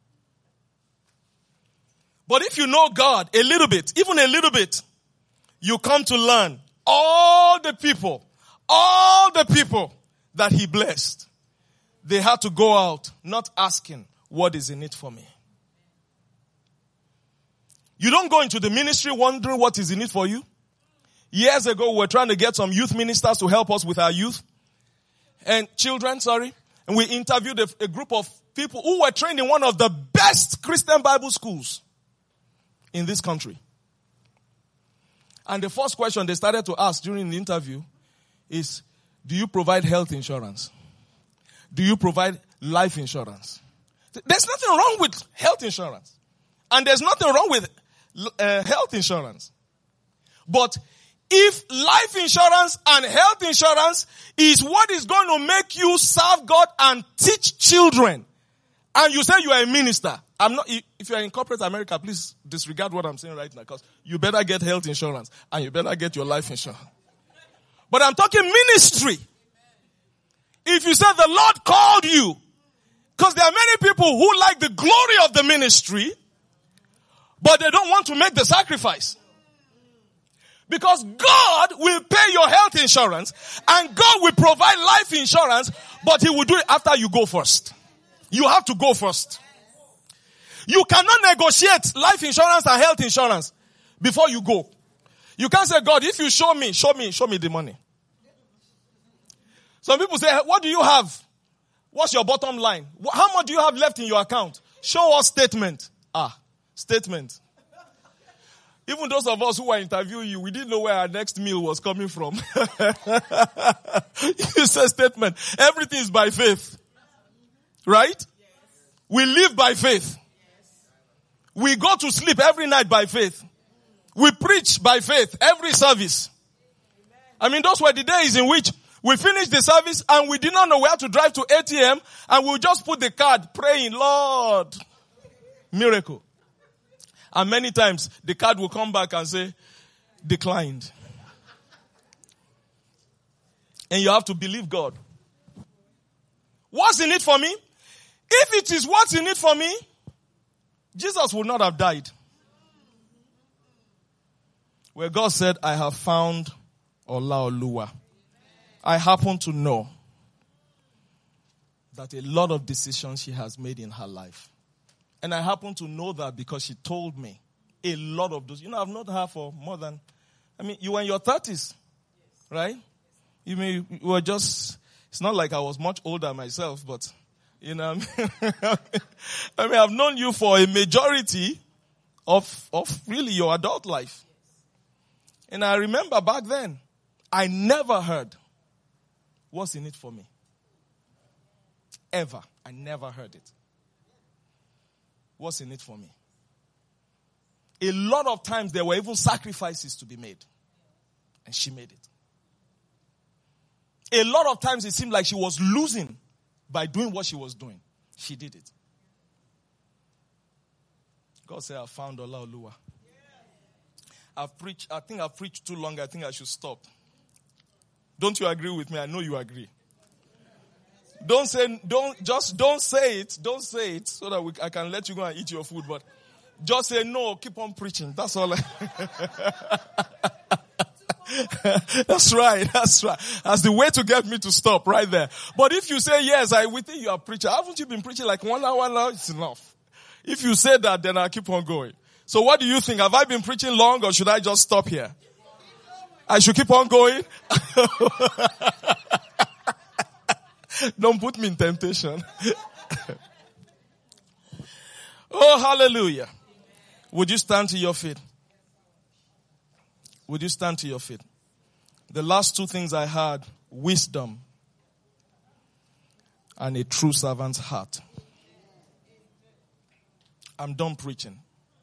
But if you know God a little bit, even a little bit, you come to learn all the people, all the people that he blessed, they had to go out not asking, what is in it for me? You don't go into the ministry wondering what is in it for you. Years ago, we were trying to get some youth ministers to help us with our youth and children, sorry. And we interviewed a, a group of people who were trained in one of the best Christian Bible schools in this country. And the first question they started to ask during the interview is, do you provide health insurance? Do you provide life insurance? There's nothing wrong with health insurance. And there's nothing wrong with uh, health insurance. But if life insurance and health insurance is what is going to make you serve God and teach children, and you say you are a minister, I'm not, if you are in corporate America, please disregard what I'm saying right now, because you better get health insurance and you better get your life insurance. But I'm talking ministry. If you say the Lord called you, because there are many people who like the glory of the ministry, but they don't want to make the sacrifice. Because God will pay your health insurance and God will provide life insurance, but he will do it after you go first. You have to go first. You cannot negotiate life insurance and health insurance before you go. You can't say, God, if you show me, show me, show me the money. Some people say, what do you have? What's your bottom line? How much do you have left in your account? Show us statement. Ah, statement. Even those of us who were interviewing you, we didn't know where our next meal was coming from. You said statement. Everything is by faith. Right? Yes. We live by faith. Yes. We go to sleep every night by faith. We preach by faith every service. Amen. I mean, those were the days in which we finished the service and we did not know where to drive to A T M, and we just put the card praying, Lord, miracle. And many times the card will come back and say, declined. And you have to believe God. What's in it for me? If it is what's in it for me, Jesus would not have died. Where God said, I have found Olaoluwa. I happen to know that a lot of decisions she has made in her life. And I happen to know that because she told me a lot of those. You know, I've known her for more than, I mean, you were in your thirties, right? You mean, you were just, it's not like I was much older myself, but, you know, I mean, I've known you for a majority of, of really your adult life. And I remember back then, I never heard what's in it for me. Ever. I never heard it. What's in it for me? A lot of times there were even sacrifices to be made. And she made it. A lot of times it seemed like she was losing by doing what she was doing. She did it. God said, I found Olaoluwa. I've preached, I think I've preached too long. I think I should stop. Don't you agree with me? I know you agree. Don't say, don't, just don't say it. Don't say it so that we, I can let you go and eat your food. But just say no, keep on preaching. That's all. I, that's right. That's right. That's the way to get me to stop right there. But if you say yes, I we think you are preaching. Haven't you been preaching like one hour now? It's enough. If you say that, then I'll keep on going. So what do you think? Have I been preaching long or should I just stop here? I should keep on going? Don't put me in temptation. Oh, hallelujah. Would you stand to your feet? Would you stand to your feet? The last two things I had, wisdom and a true servant's heart. I'm done preaching.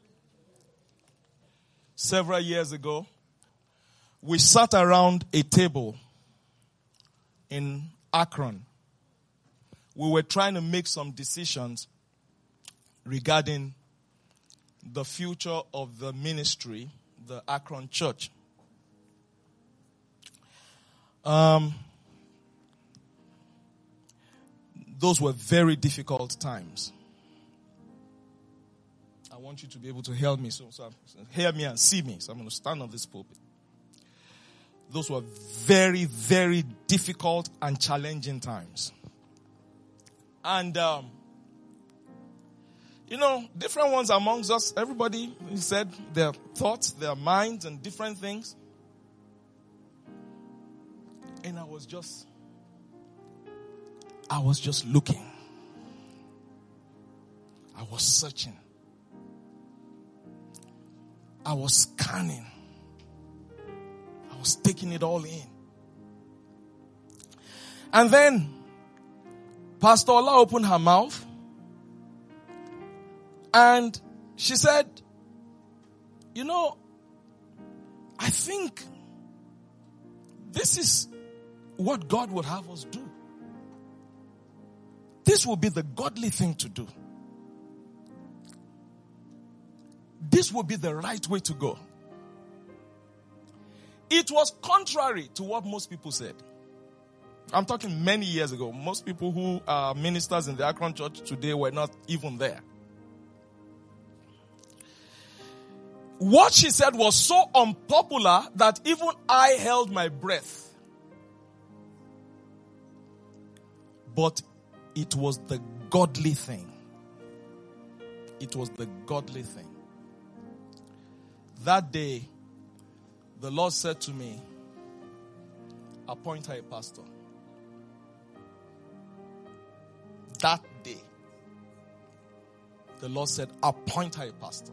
Several years ago, we sat around a table in Akron. We were trying to make some decisions regarding the future of the ministry, the Akron church. Um, those were very difficult times. I want you to be able to hear me, so, so hear me and see me. So I'm going to stand on this pulpit. Those were very, very difficult and challenging times. And, um, you know, different ones amongst us, everybody said their thoughts, their minds, and different things. And I was just, I was just looking. I was searching. I was scanning. I was taking it all in. And then Pastor Ola opened her mouth and she said, you know, I think this is what God would have us do. This will be the godly thing to do. This will be the right way to go. It was contrary to what most people said. I'm talking many years ago. Most people who are ministers in the Akron church today were not even there. What she said was so unpopular that even I held my breath. But it was the godly thing. It was the godly thing. That day, the Lord said to me, appoint her a pastor. That day, the Lord said, appoint her a pastor.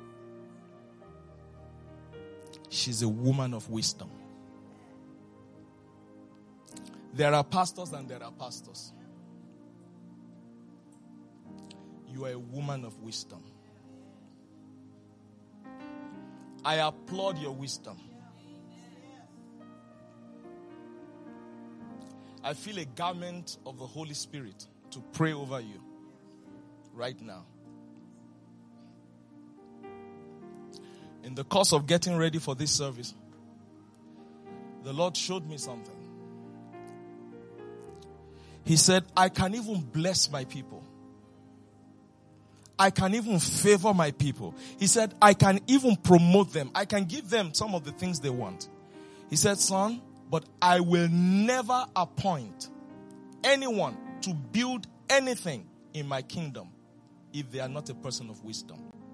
She's a woman of wisdom. There are pastors and there are pastors. You are a woman of wisdom. I applaud your wisdom. I feel a garment of the Holy Spirit to pray over you right now. In the course of getting ready for this service, the Lord showed me something. He said, I can even bless my people. I can even favor my people. He said, I can even promote them. I can give them some of the things they want. He said, son, but I will never appoint anyone to build anything in my kingdom if they are not a person of wisdom.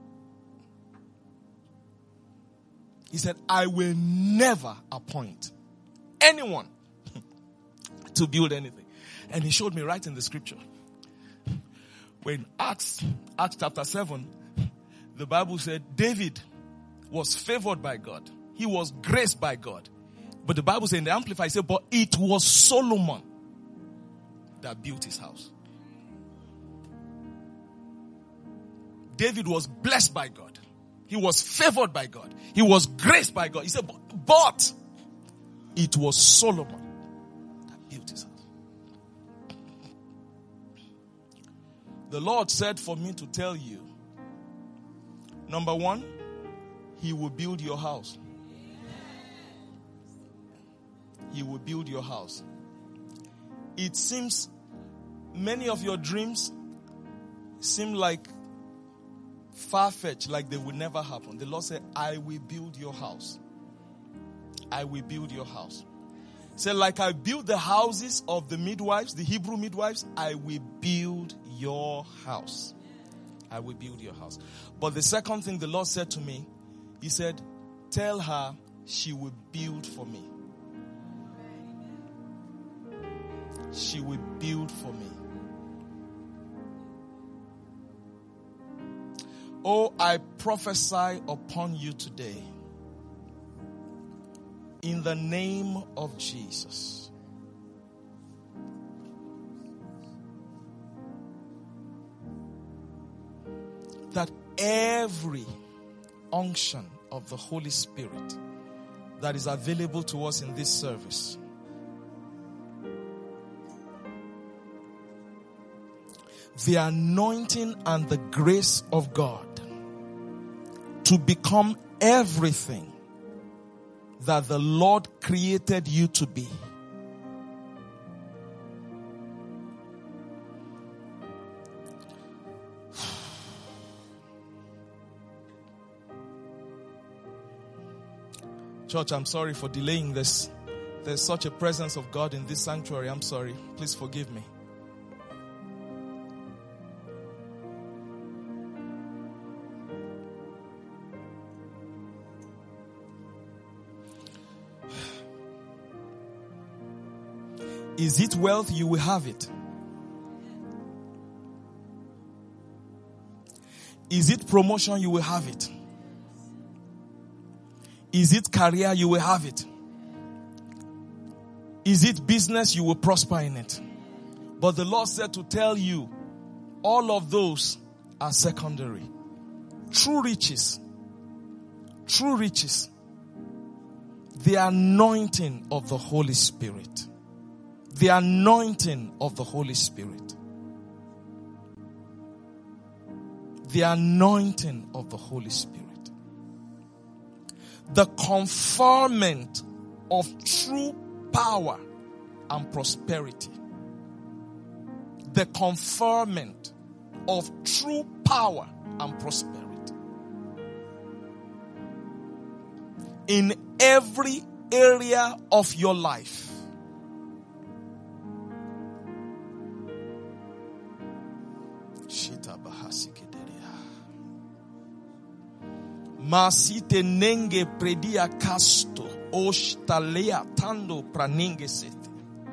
He said, I will never appoint anyone to build anything. And he showed me right in the scripture. When Acts, Acts chapter seven, the Bible said David was favored by God. He was graced by God. But the Bible said in the Amplified, it said, but it was Solomon that built his house. David was blessed by God. He was favored by God. He was graced by God. He said, but, but it was Solomon that built his house. The Lord said for me to tell you, number one, He will build your house. He will build your house. It seems many of your dreams seem like far-fetched, like they will never happen. The Lord said, I will build your house. I will build your house. He said, like I built the houses of the midwives, the Hebrew midwives, I will build your house. I will build your house. But the second thing the Lord said to me, He said, tell her she will build for me. She will build for me. Oh, I prophesy upon you today, in the name of Jesus, that every unction of the Holy Spirit that is available to us in this service, the anointing and the grace of God to become everything that the Lord created you to be. Church, I'm sorry for delaying this. There's such a presence of God in this sanctuary. I'm sorry. Please forgive me. Is it wealth? You will have it. Is it promotion? You will have it. Is it career? You will have it. Is it business? You will prosper in it. But the Lord said to tell you, all of those are secondary. True riches. True riches. The anointing of the Holy Spirit. The anointing of the Holy Spirit. The anointing of the Holy Spirit. The conferment of true power and prosperity. The conferment of true power and prosperity. In every area of your life. Masite nenge predia casto oshtalea tando pranenge sete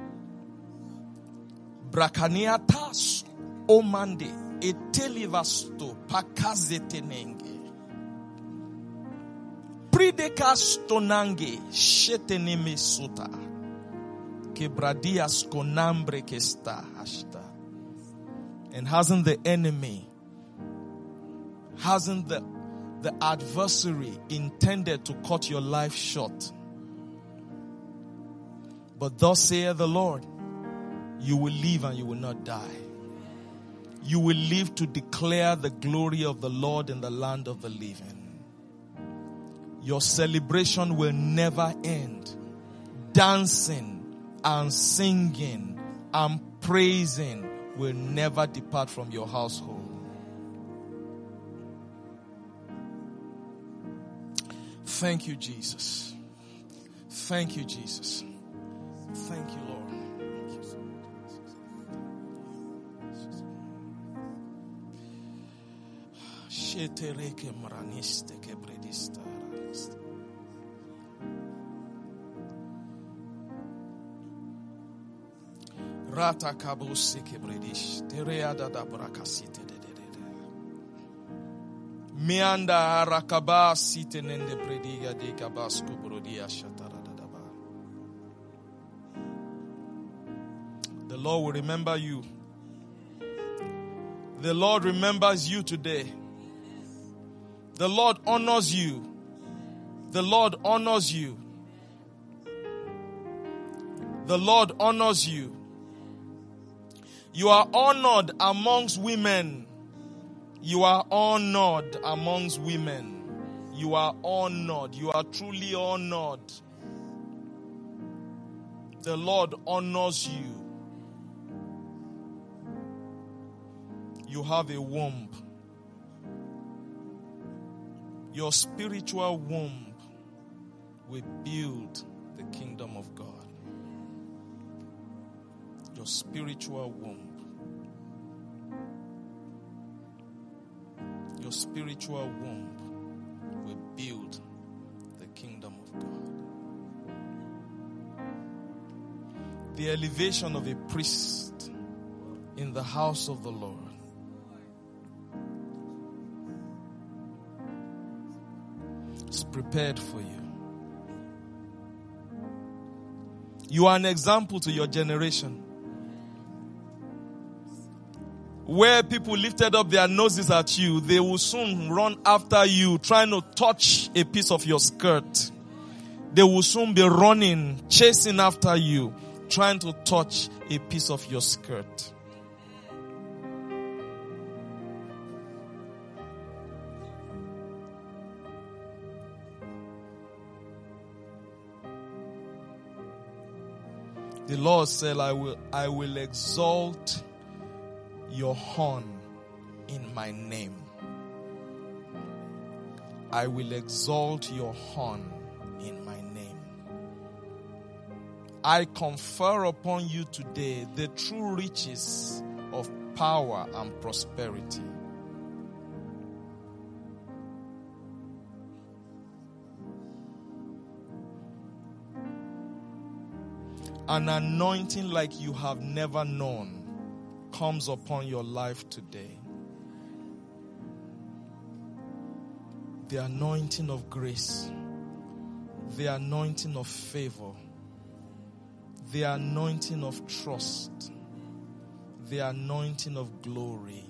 brakania tas omande etelivasto pakazete nenge pridecasto nange sheteneme suta kebradias konambre kesta hashta. And hasn't the enemy, hasn't the The adversary intended to cut your life short? But thus saith the Lord, you will live and you will not die. You will live to declare the glory of the Lord in the land of the living. Your celebration will never end. Dancing and singing and praising will never depart from your household. Thank you, Jesus. Thank you, Jesus. Thank you, Lord. Rata kabuse kebredish tereada da brakasite. Mianda rakaba sitenende prediga de kabasco brodia shataradaba. The Lord will remember you. The Lord remembers you today. The Lord honors you. The Lord honors you. The Lord honors you. You are honored amongst women. You are honored amongst women. You are honored. You are truly honored. The Lord honors you. You have a womb. Your spiritual womb will build the kingdom of God. Your spiritual womb. Your spiritual womb will build the kingdom of God. The elevation of a priest in the house of the Lord. Is prepared for you. You are an example to your generation. Where people lifted up their noses at you, they will soon run after you, trying to touch a piece of your skirt. They will soon be running, chasing after you, trying to touch a piece of your skirt. The Lord said, I will, I will exalt your horn in my name. I will exalt your horn in my name. I confer upon you today the true riches of power and prosperity. An anointing like you have never known comes upon your life today. The anointing of grace, the anointing of favor, the anointing of trust, the anointing of glory.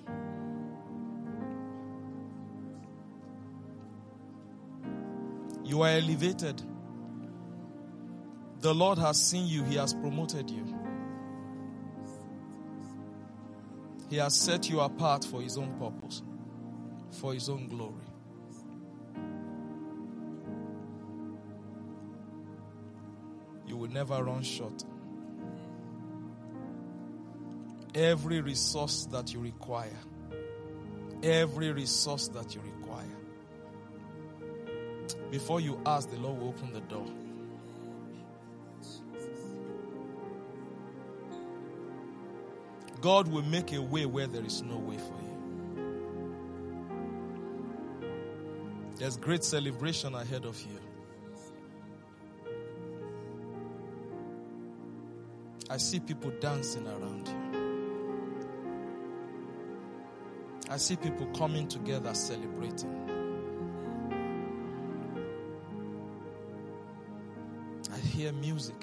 You are elevated. The Lord has seen you. He has promoted you. He has set you apart for His own purpose, for His own glory. You will never run short. Every resource that you require, every resource that you require, before you ask, the Lord will open the door. God will make a way where there is no way for you. There's great celebration ahead of you. I see people dancing around you. I see people coming together celebrating. I hear music.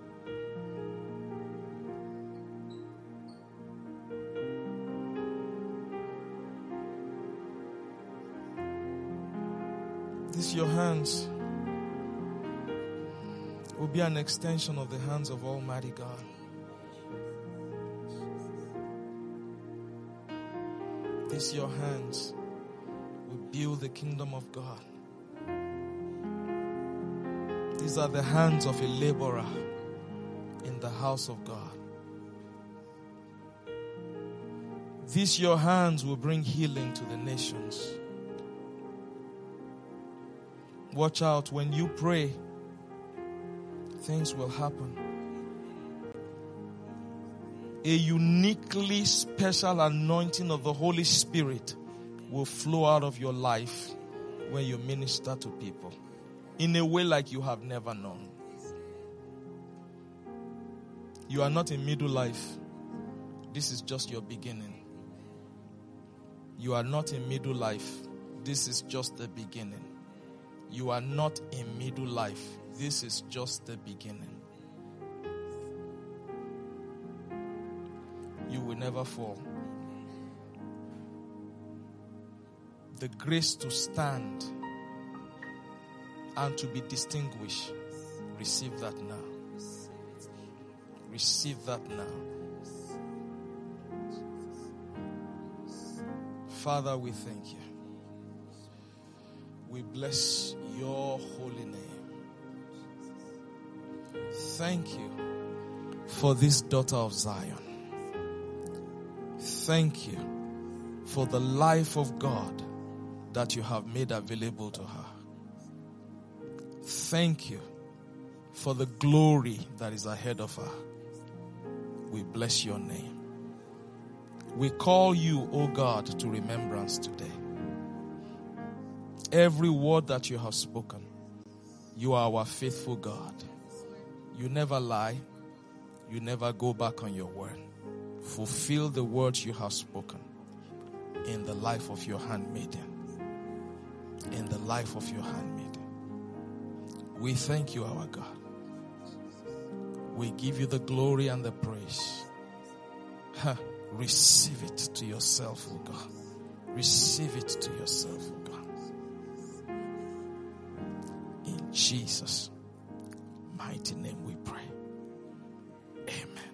This your hands will be an extension of the hands of Almighty God. These your hands will build the kingdom of God. These are the hands of a laborer in the house of God. These your hands will bring healing to the nations. Watch out, when you pray, things will happen. A uniquely special anointing of the Holy Spirit will flow out of your life when you minister to people in a way like you have never known. You are not in middle life. This is just your beginning. You are not in middle life. This is just the beginning. You are not in middle life. This is just the beginning. You will never fall. The grace to stand and to be distinguished, receive that now. Receive that now. Father, we thank you. We bless your holy name. Thank you for this daughter of Zion. Thank you for the life of God that you have made available to her. Thank you for the glory that is ahead of her. We bless your name. We call you, O God, to remembrance today. Every word that you have spoken, you are our faithful God. You never lie. You never go back on your word. Fulfill the words you have spoken in the life of your handmaiden. In the life of your handmaiden. We thank you, our God. We give you the glory and the praise. Ha, receive it to yourself, O God. Receive it to yourself, O God. In Jesus' mighty name we pray. Amen.